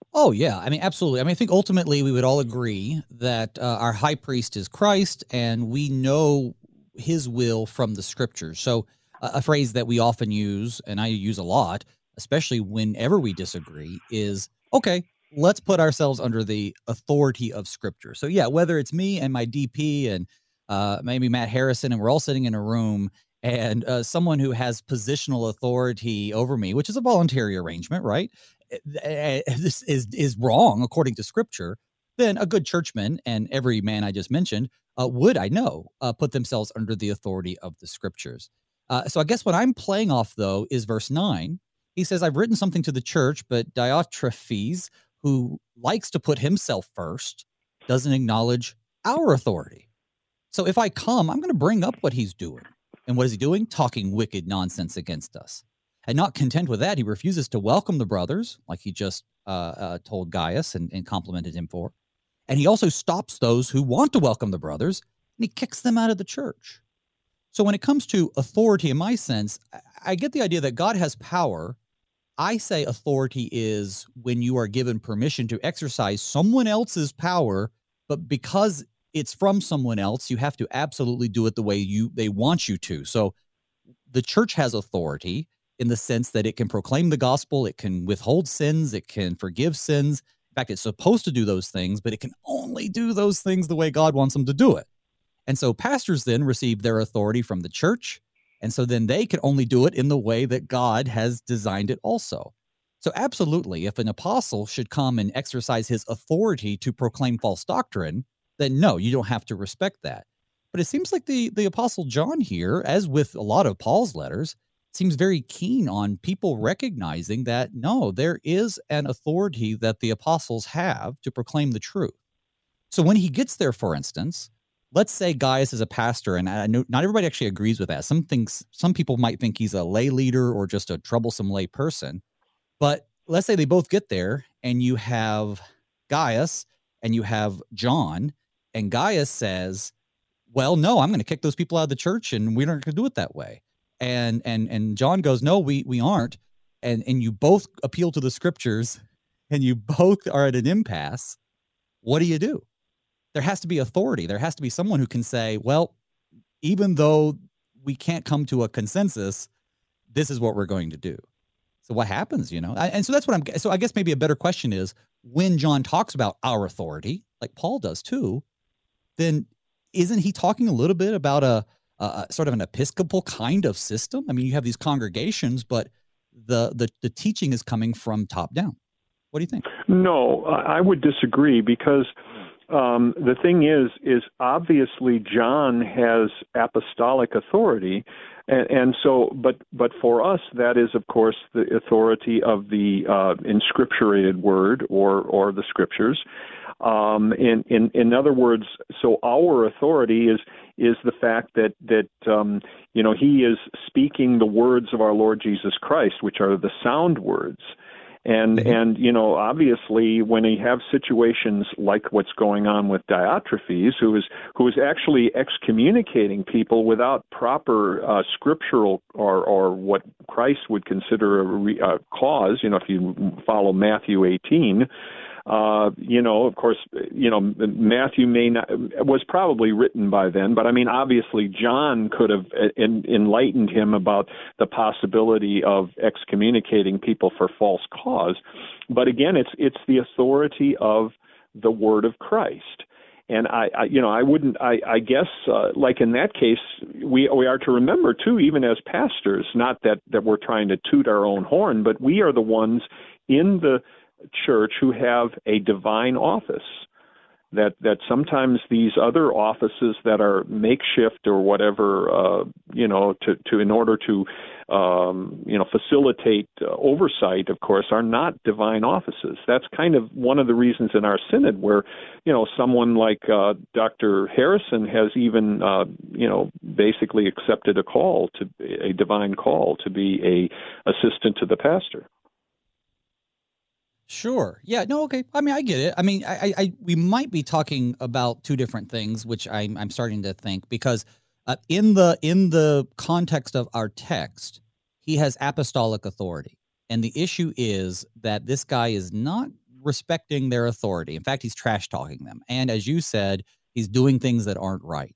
Oh, yeah. I mean, absolutely. I mean, I think ultimately we would all agree that uh, our high priest is Christ, and we know his will from the scriptures. So uh, a phrase that we often use, and I use a lot, especially whenever we disagree, is, okay, let's put ourselves under the authority of scripture. So yeah, whether it's me and my D P and uh, maybe Matt Harrison, and we're all sitting in a room, and uh, someone who has positional authority over me, which is a voluntary arrangement, right? This is is wrong according to scripture, then a good churchman, and every man I just mentioned, uh, would, I know, uh, put themselves under the authority of the scriptures. Uh, so I guess what I'm playing off, though, is verse nine. He says, I've written something to the church, but Diotrephes, who likes to put himself first, doesn't acknowledge our authority. So if I come, I'm going to bring up what he's doing. And what is he doing? Talking wicked nonsense against us. And not content with that, he refuses to welcome the brothers, like he just uh, uh, told Gaius and, and complimented him for. And he also stops those who want to welcome the brothers, and he kicks them out of the church. So when it comes to authority, in my sense, I, I get the idea that God has power. I say authority is when you are given permission to exercise someone else's power, but because it's from someone else, you have to absolutely do it the way you they want you to. So the church has authority in the sense that it can proclaim the gospel, it can withhold sins, it can forgive sins. In fact, it's supposed to do those things, but it can only do those things the way God wants them to do it. And so pastors then receive their authority from the church, and so then they can only do it in the way that God has designed it also. So absolutely, if an apostle should come and exercise his authority to proclaim false doctrine, then no, you don't have to respect that. But it seems like the, the Apostle John here, as with a lot of Paul's letters, seems very keen on people recognizing that, no, there is an authority that the apostles have to proclaim the truth. So when he gets there, for instance, let's say Gaius is a pastor, and I know not everybody actually agrees with that. Some things, some people might think he's a lay leader or just a troublesome lay person. But let's say they both get there, and you have Gaius and you have John, and Gaius says, well, no, I'm going to kick those people out of the church, and we're not going to do it that way. And and and John goes, no, we we aren't. And and you both appeal to the scriptures, and you both are at an impasse. What do you do? There has to be authority. There has to be someone who can say, well, even though we can't come to a consensus, this is what we're going to do. So what happens, you know? And so that's what I'm, so I guess maybe a better question is, when John talks about our authority, like Paul does too, then isn't he talking a little bit about a, a sort of an Episcopal kind of system? I mean, you have these congregations, but the, the, the teaching is coming from top down. What do you think? No, I would disagree, because um, the thing is, is obviously John has apostolic authority. And, and so, but but for us, that is, of course, the authority of the uh, inscripturated word, or or the scriptures. Um, in, in in other words, so our authority is is the fact that that um, you know he is speaking the words of our Lord Jesus Christ, which are the sound words. And, mm-hmm. and you know, obviously, when you have situations like what's going on with Diotrephes, who is who is actually excommunicating people without proper uh, scriptural or, or what Christ would consider a re, uh, cause, you know, if you follow Matthew eighteen, uh, you know, of course, you know, Matthew may not, was probably written by then, but I mean, obviously, John could have en- enlightened him about the possibility of excommunicating people for false cause. But again, it's it's the authority of the word of Christ. And I, I you know, I wouldn't, I, I guess, uh, like in that case, we we are to remember too, even as pastors, not that, that we're trying to toot our own horn, but we are the ones in the church who have a divine office. That that sometimes these other offices that are makeshift or whatever, uh, you know, to, to in order to, um, you know, facilitate uh, oversight, of course, are not divine offices. That's kind of one of the reasons in our synod where, you know, someone like uh, Doctor Harrison has even, uh, you know, basically accepted a call to a divine call to be a assistant to the pastor. Sure. Yeah. No. Okay. I mean, I get it. I mean, I, I, we might be talking about two different things, which I'm, I'm starting to think, because uh, in the in the context of our text, he has apostolic authority, and the issue is that this guy is not respecting their authority. In fact, he's trash talking them. And as you said, he's doing things that aren't right.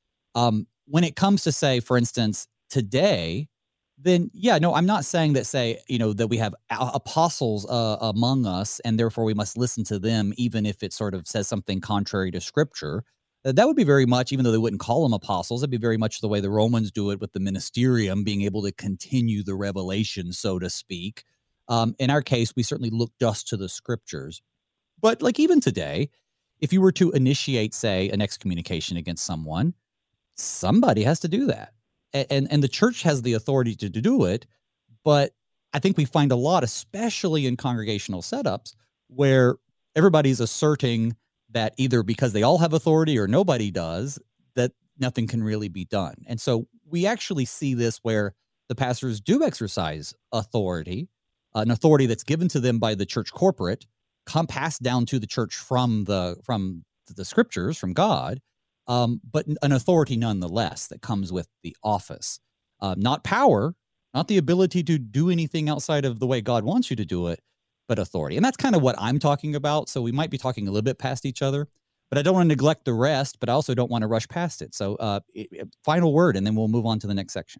Um, when it comes to, say, for instance, today, then yeah, no, I'm not saying that, say, you know, that we have apostles uh, among us and therefore we must listen to them, even if it sort of says something contrary to Scripture. Uh, that would be very much, even though they wouldn't call them apostles, it'd be very much the way the Romans do it with the ministerium, being able to continue the revelation, so to speak. Um, in our case, we certainly look just to the Scriptures. But like even today, if you were to initiate, say, an excommunication against someone, somebody has to do that. And, and the church has the authority to do it, but I think we find a lot, especially in congregational setups, where everybody's asserting that either because they all have authority or nobody does, that nothing can really be done. And so we actually see this where the pastors do exercise authority, an authority that's given to them by the church corporate, come passed down to the church from the from the Scriptures, from God, Um, but an authority nonetheless that comes with the office. Uh, not power, not the ability to do anything outside of the way God wants you to do it, but authority. And that's kind of what I'm talking about. So we might be talking a little bit past each other, but I don't want to neglect the rest, but I also don't want to rush past it. So uh, it, it, final word, and then we'll move on to the next section.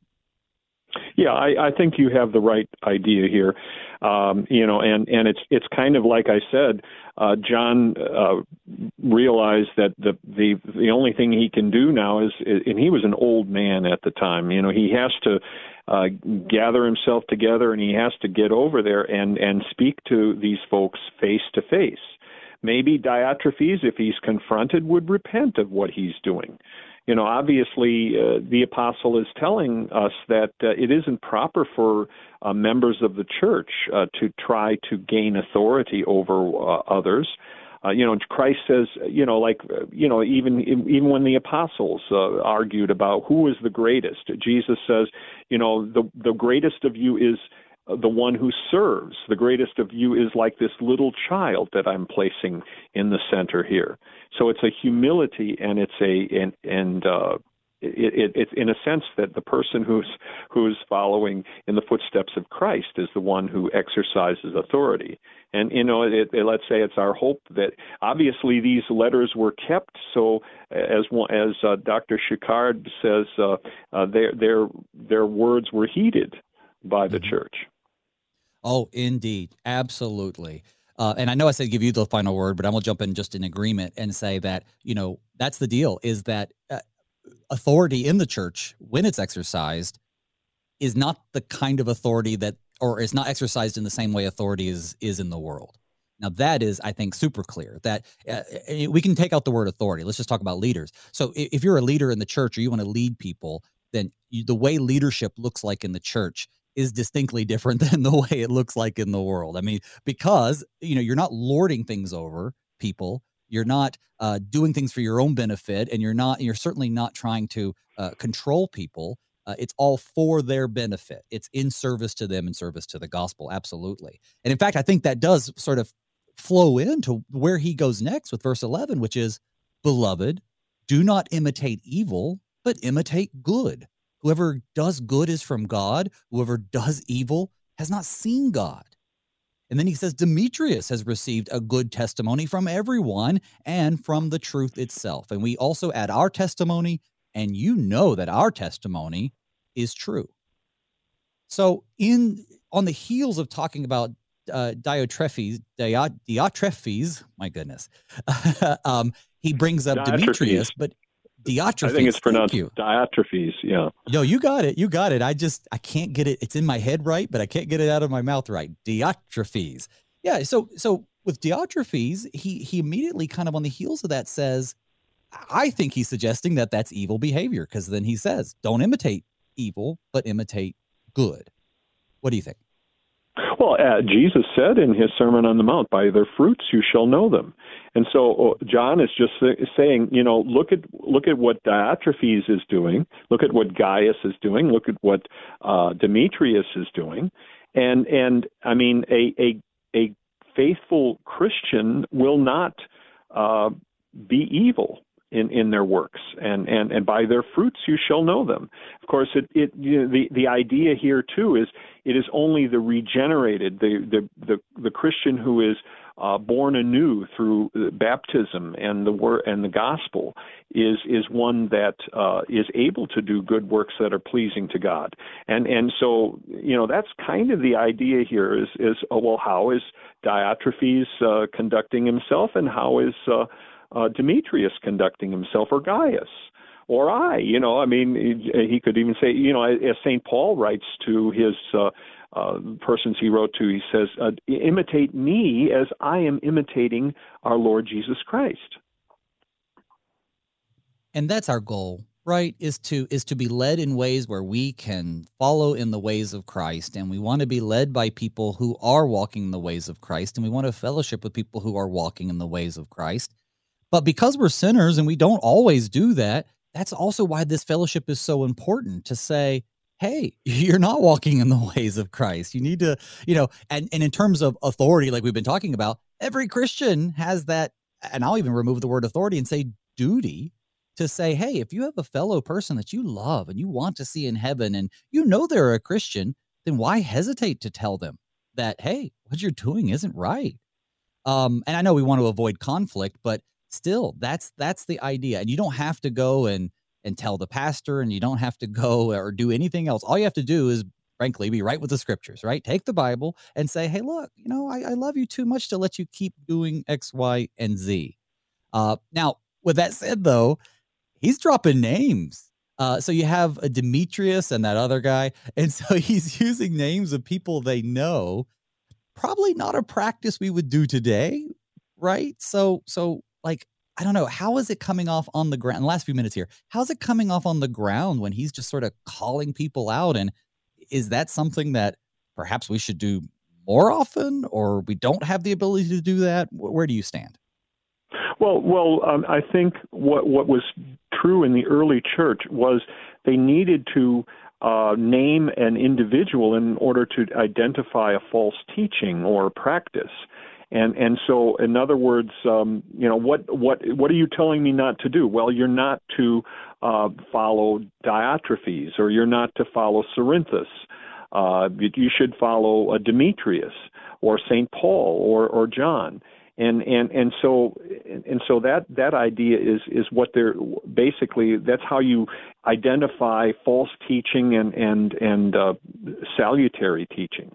Yeah, I, I think you have the right idea here. Um, you know, and, and it's it's kind of like I said, uh, John uh, realized that the, the the only thing he can do now is, and he was an old man at the time, you know, he has to uh, gather himself together and he has to get over there and, and speak to these folks face to face. Maybe Diotrephes, if he's confronted, would repent of what he's doing. You know, obviously, uh, the apostle is telling us that uh, it isn't proper for uh, members of the church uh, to try to gain authority over uh, others. Uh, you know, Christ says, you know, like, uh, you know, even even when the apostles uh, argued about who is the greatest, Jesus says, you know, the the greatest of you is the one who serves. The greatest of you is like this little child that I'm placing in the center here. So it's a humility, and it's a and and uh, it, it, it's in a sense that the person who's who's following in the footsteps of Christ is the one who exercises authority. And you know, it, it, let's say it's our hope that obviously these letters were kept. So as as uh, Doctor Shikard says, uh, uh, their their their words were heeded by the mm-hmm. church. Oh, indeed. Absolutely. Uh, and I know I said give you the final word, but I'm going to jump in just in agreement and say that, you know, that's the deal, is that uh, authority in the church, when it's exercised, is not the kind of authority that, or is not exercised in the same way authority is, is in the world. Now, that is, I think, super clear that uh, we can take out the word authority. Let's just talk about leaders. So if you're a leader in the church or you want to lead people, then you, the way leadership looks like in the church is distinctly different than the way it looks like in the world. I mean, because, you know, you're not lording things over people. You're not uh, doing things for your own benefit, and you're not, you're certainly not trying to uh, control people. Uh, it's all for their benefit. It's in service to them, in service to the gospel. Absolutely. And in fact, I think that does sort of flow into where he goes next with verse eleven, which is, beloved, do not imitate evil, but imitate good. Whoever does good is from God. Whoever does evil has not seen God. And then he says, Demetrius has received a good testimony from everyone and from the truth itself. And we also add our testimony, and you know that our testimony is true. So in on the heels of talking about uh, Diotrephes, Diot, Diotrephes, my goodness, um, he brings up Diotrephes. Demetrius, but Diotrephes. I think it's pronounced you. Diotrephes, yeah. No, you got it. You got it. I just, I can't get it. It's in my head right, but I can't get it out of my mouth right. Diotrephes. Yeah, so so with Diotrephes, he he immediately kind of on the heels of that says, I think he's suggesting that that's evil behavior, because then he says, don't imitate evil, but imitate good. What do you think? Well, uh, Jesus said in his Sermon on the Mount, by their fruits you shall know them. And so uh, John is just saying, you know, look at look at what Diotrephes is doing, look at what Gaius is doing, look at what uh, Demetrius is doing. And, and I mean, a, a, a faithful Christian will not uh, be evil in, in their works, and, and, and by their fruits you shall know them. Of course, it, it you know, the, the idea here too is it is only the regenerated, the, the, the, the Christian who is uh, born anew through baptism and the word and the gospel is is one that uh, is able to do good works that are pleasing to God. And and so, you know, that's kind of the idea here is, is oh, well, how is Diotrephes uh, conducting himself, and how is uh, uh, Demetrius conducting himself, or Gaius? Or I, you know, I mean, he could even say, you know, as Saint Paul writes to his uh, uh, persons he wrote to, he says, uh, imitate me as I am imitating our Lord Jesus Christ. And that's our goal, right, is to is to be led in ways where we can follow in the ways of Christ. And we want to be led by people who are walking in the ways of Christ. And we want to fellowship with people who are walking in the ways of Christ. But because we're sinners and we don't always do that, that's also why this fellowship is so important, to say, hey, you're not walking in the ways of Christ. You need to, you know, and, and in terms of authority, like we've been talking about, every Christian has that, and I'll even remove the word authority and say duty, to say, hey, if you have a fellow person that you love and you want to see in heaven and you know they're a Christian, then why hesitate to tell them that, hey, what you're doing isn't right? Um, and I know we want to avoid conflict, but still, that's that's the idea. And you don't have to go and and tell the pastor, and you don't have to go or do anything else. All you have to do is, frankly, be right with the scriptures, right? Take the Bible and say, hey, look, you know, I, I love you too much to let you keep doing X, Y, and Z. Uh, now, with that said, though, he's dropping names. Uh, so you have a Demetrius and that other guy. And so he's using names of people they know. Probably not a practice we would do today, right? So, so like, I don't know, how is it coming off on the ground? In the last few minutes here, how's it coming off on the ground when he's just sort of calling people out? And is that something that perhaps we should do more often, or we don't have the ability to do that? Where do you stand? Well, well, um, I think what what was true in the early church was they needed to uh, name an individual in order to identify a false teaching or practice. And and so, in other words, um, you know, what what what are you telling me not to do? Well, you're not to uh, follow Diotrephes, or you're not to follow Cerinthus. Uh, you, you should follow a Demetrius, or Saint Paul, or or John. And and and so and so that that idea is is what they're basically. That's how you identify false teaching and and and uh, salutary teaching.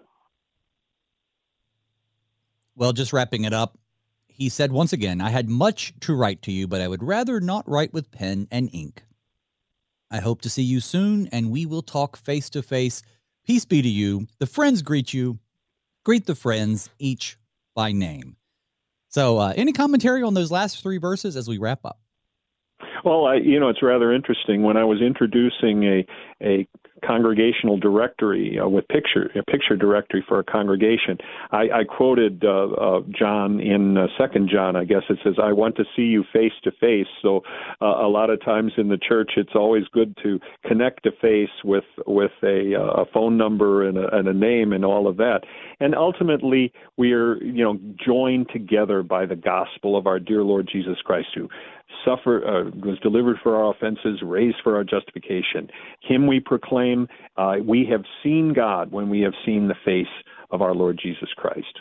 Well, just wrapping it up, he said once again, I had much to write to you, but I would rather not write with pen and ink. I hope to see you soon, and we will talk face to face. Peace be to you. The friends greet you. Greet the friends, each by name. So uh, any commentary on those last three verses as we wrap up? Well, I, you know, it's rather interesting. When I was introducing a a congregational directory uh, with picture a picture directory for a congregation, I, I quoted uh, uh, John in uh, Second John. I guess it says, "I want to see you face to face." So uh, a lot of times in the church, it's always good to connect a face with with a, uh, a phone number and a, and a name and all of that. And ultimately, we are you know joined together by the gospel of our dear Lord Jesus Christ, who suffered, uh, was delivered for our offenses, raised for our justification. Him we proclaim. Uh, we have seen God when we have seen the face of our Lord Jesus Christ.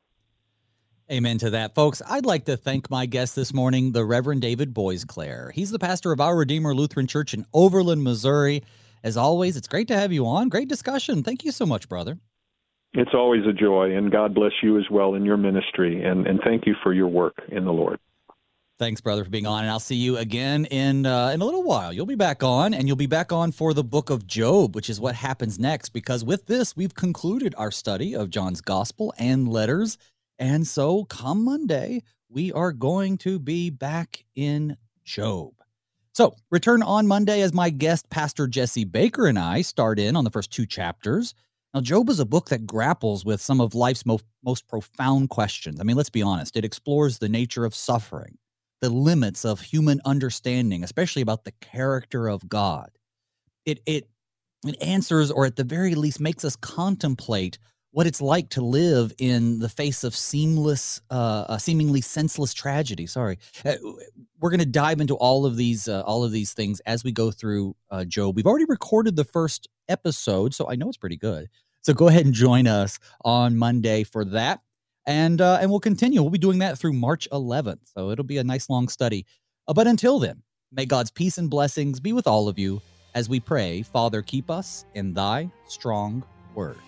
Amen to that, folks. I'd like to thank my guest this morning, the Reverend David Boisclair. He's the pastor of Our Redeemer Lutheran Church in Overland, Missouri. As always, it's great to have you on. Great discussion. Thank you so much, brother. It's always a joy, and God bless you as well in your ministry, and, and thank you for your work in the Lord. Thanks, brother, for being on, and I'll see you again in uh, in a little while. You'll be back on, and you'll be back on for the book of Job, which is what happens next, because with this, we've concluded our study of John's gospel and letters, and so come Monday, we are going to be back in Job. So return on Monday as my guest, Pastor Jesse Baker, and I start in on the first two chapters. Now, Job is a book that grapples with some of life's most, most profound questions. I mean, let's be honest. It explores the nature of suffering, the limits of human understanding, especially about the character of God. It it it answers, or at the very least makes us contemplate what it's like to live in the face of seamless, uh, uh, seemingly senseless tragedy. Sorry, uh, we're going to dive into all of these, uh, all of these things as we go through uh, Job. We've already recorded the first episode, so I know it's pretty good. So go ahead and join us on Monday for that. And uh, and we'll continue. We'll be doing that through March eleventh. So it'll be a nice long study. Uh, but until then, may God's peace and blessings be with all of you as we pray, Father, keep us in thy strong word.